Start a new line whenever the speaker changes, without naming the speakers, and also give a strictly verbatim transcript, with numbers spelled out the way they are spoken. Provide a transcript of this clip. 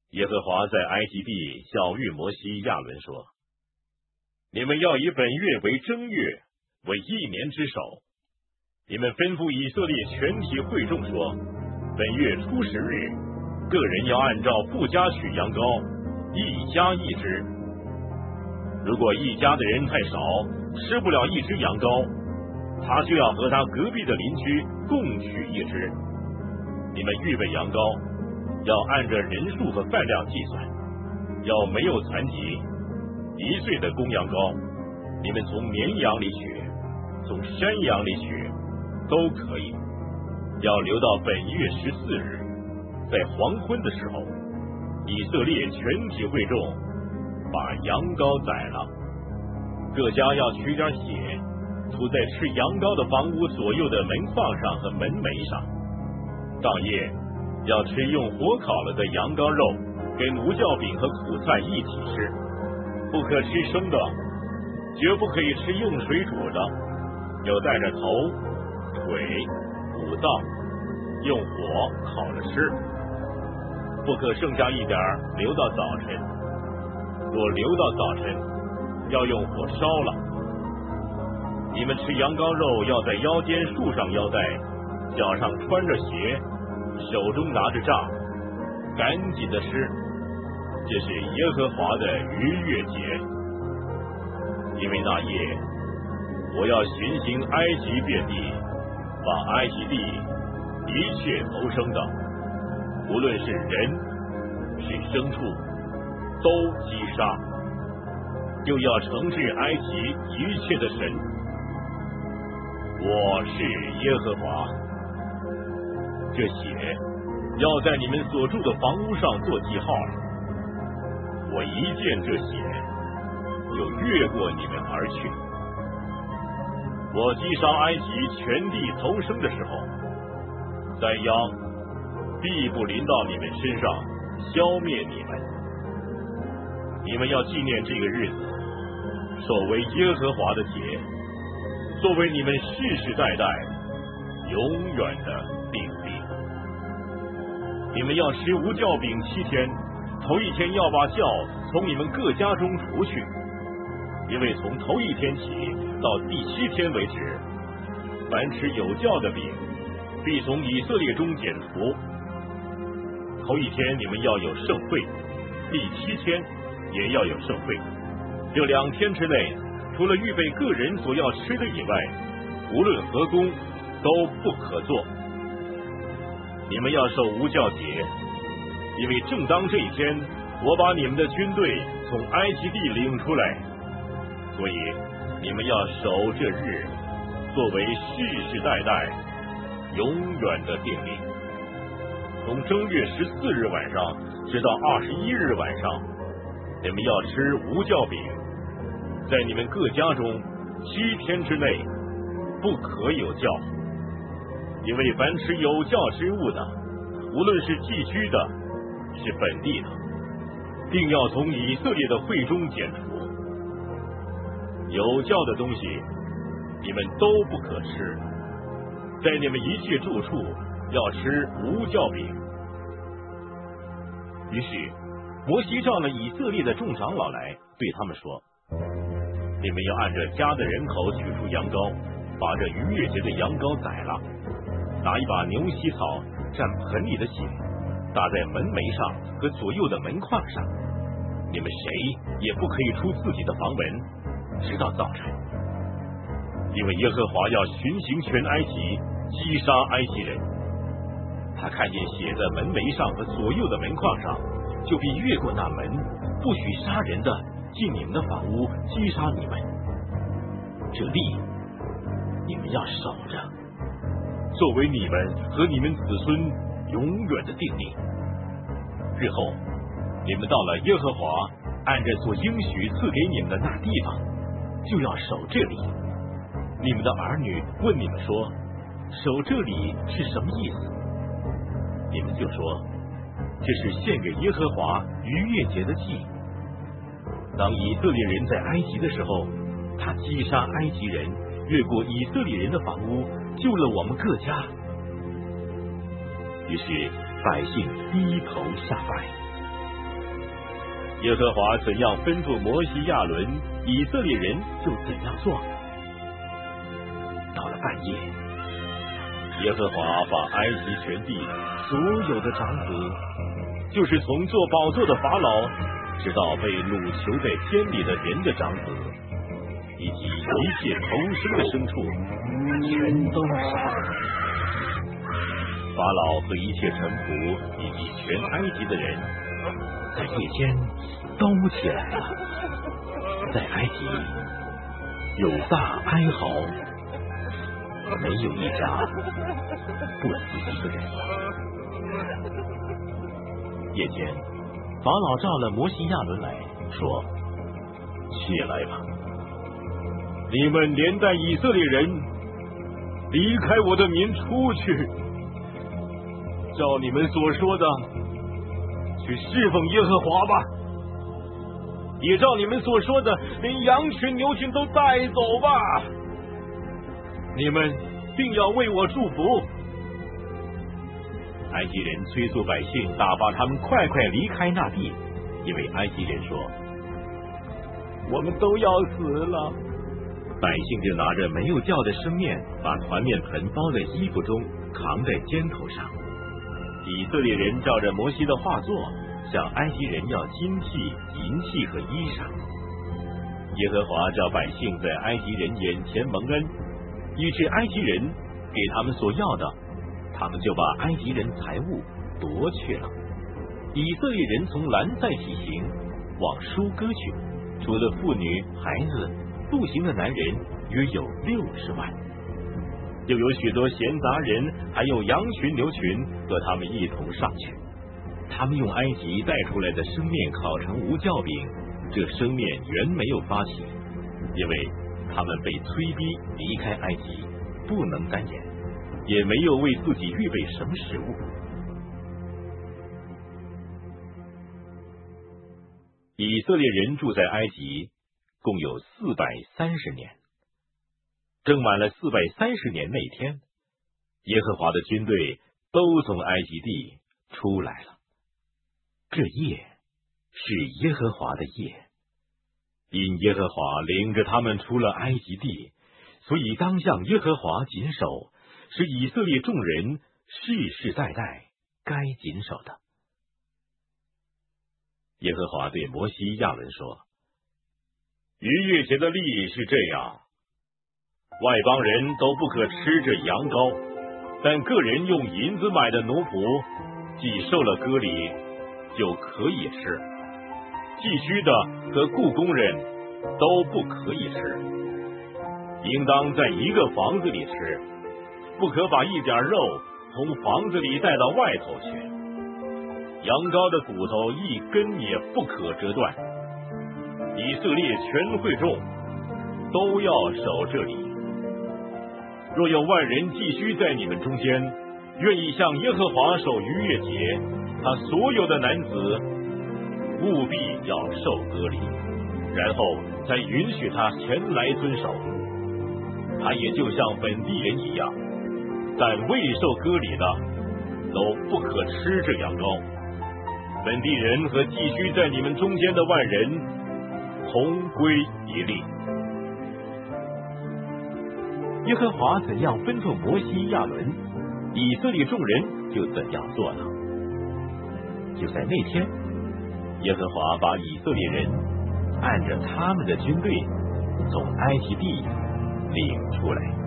耶和华在埃及地晓谕摩西、亚伦说：你们要以本月为正月，为一年之首。你们吩咐以色列全体会众说：本月初十日，个人要按照富家取羊羔，一家一只。如果一家的人太少，吃不了一只羊羔，他就要和他隔壁的邻居共取一只。你们预备羊羔，要按着人数和饭量计算，要没有残疾。一岁的公羊羔，你们从绵羊里取，从山羊里取，都可以。要留到本月十四日，在黄昏的时候，以色列全体会众把羊羔宰了，各家要取点血，涂在吃羊羔的房屋左右的门框上和门楣上。当夜要吃用火烤了的羊羔肉，跟无酵饼和苦菜一起吃，不可吃生的，绝不可以吃用水煮的，有带着头、腿、五脏，用火烤着吃，不可剩下一点留到早晨。若留到早晨，要用火烧了。你们吃羊羔肉，要在腰间束上腰带，脚上穿着鞋，手中拿着杖，赶紧的吃。这是耶和华的逾越节。因为那夜，我要巡行埃及遍地，把埃及地一切投生的，无论是人是牲畜，都击杀，又要惩治埃及一切的神。我是耶和华。这血要在你们所住的房屋上做记号了。我一见这血，就越过你们而去。我击杀埃及全地投生的时候，灾殃必不临到你们身上，消灭你们。你们要纪念这个日子，守为耶和华的节，作为你们世世代代永远的定例。你们要吃无酵饼七天，头一天要把酵从你们各家中除去，因为从头一天起到第七天为止，凡吃有酵的饼，必从以色列中剪除。头一天你们要有盛会，第七天也要有盛会。这两天之内，除了预备个人所要吃的以外，无论何工都不可做。你们要守无酵节，因为正当这一天，我把你们的军队从埃及地领出来，所以你们要守这日，作为世世代代永远的定例。从正月十四日晚上直到二十一日晚上，你们要吃无酵饼，在你们各家中七天之内不可有酵，因为凡吃有酵之物的，无论是寄居的，是本地的，定要从以色列的会中剪除。有酵的东西，你们都不可吃，在你们一切住处要吃无酵饼。于是摩西召了以色列的众长老来，对他们说：你们要按着家的人口取出羊羔，把这逾越节的羊羔宰了，拿一把牛膝草蘸盆里的血，打在门楣上和左右的门框上。你们谁也不可以出自己的房门，直到早晨，因为耶和华要巡行全埃及，击杀埃及人。他看见血在门楣上和左右的门框上，就必越过那门，不许杀人的进你们的房屋，击杀你们。这例你们要守着，作为你们和你们子孙永远的定例。日后你们到了耶和华按着所应许赐给你们的那地方，就要守这里。你们的儿女问你们说，守这里是什么意思？你们就说，这是献给耶和华逾越节的祭。当以色列人在埃及的时候，他击杀埃及人，越过以色列人的房屋，救了我们各家。于是百姓低头下拜。 耶和华怎样吩咐摩西亚伦，以色列人就怎样做。到了半夜，耶和华把埃及全地所有的长子，就是从做宝座的法老，直到被掳囚在监里的人的长子，以及一切投生的牲畜，全都杀了。法老和一切臣仆以及全埃及的人，在夜间都起来了。在埃及有大哀嚎，没有一家不死一个人。夜间，法老召了摩西亚伦来说：“起来吧，你们连带以色列人离开我的民出去，照你们所说的去侍奉耶和华吧，也照你们所说的连羊群牛群都带走吧。你们定要为我祝福。”埃及人催促百姓打发他们快快离开那地，因为埃及人说：“我们都要死了。”百姓就拿着没有掉的生面，把团面盆包在衣服中，扛在肩头上。以色列人照着摩西的画作，向埃及人要金器、银器和衣裳。耶和华叫百姓在埃及人眼前蒙恩，以致埃及人给他们所要的，他们就把埃及人财物夺去了。以色列人从兰塞起行，往舒歌去，除了妇女、孩子，步行的男人约有六十万。又有许多闲杂人，还有羊群牛群，和他们一同上去。他们用埃及带出来的生面烤成无酵饼，这生面原没有发起，因为他们被催逼离开埃及，不能单言，也没有为自己预备什么食物。以色列人住在埃及共有四百三十年。正满了四百三十年那天，耶和华的军队都从埃及地出来了。这夜是耶和华的夜，因耶和华领着他们出了埃及地，所以当向耶和华谨守，是以色列众人世世代代该谨守的。耶和华对摩西亚伦说：“逾越节的例是这样，外邦人都不可吃这羊羔，但个人用银子买的奴仆，既受了割礼，就可以吃。寄居的和雇工人都不可以吃，应当在一个房子里吃，不可把一点肉从房子里带到外头去。羊羔的骨头一根也不可折断。以色列全会众都要守这里。若有外人寄居在你们中间，愿意向耶和华守逾越节，他所有的男子务必要受割礼，然后再允许他前来遵守。他也就像本地人一样，但未受割礼的都不可吃这羊羔。本地人和寄居在你们中间的外人同归一例。耶和华怎样吩咐摩西亚伦，以色列众人就怎样做了。就在那天，耶和华把以色列人按着他们的军队从埃及地领出来。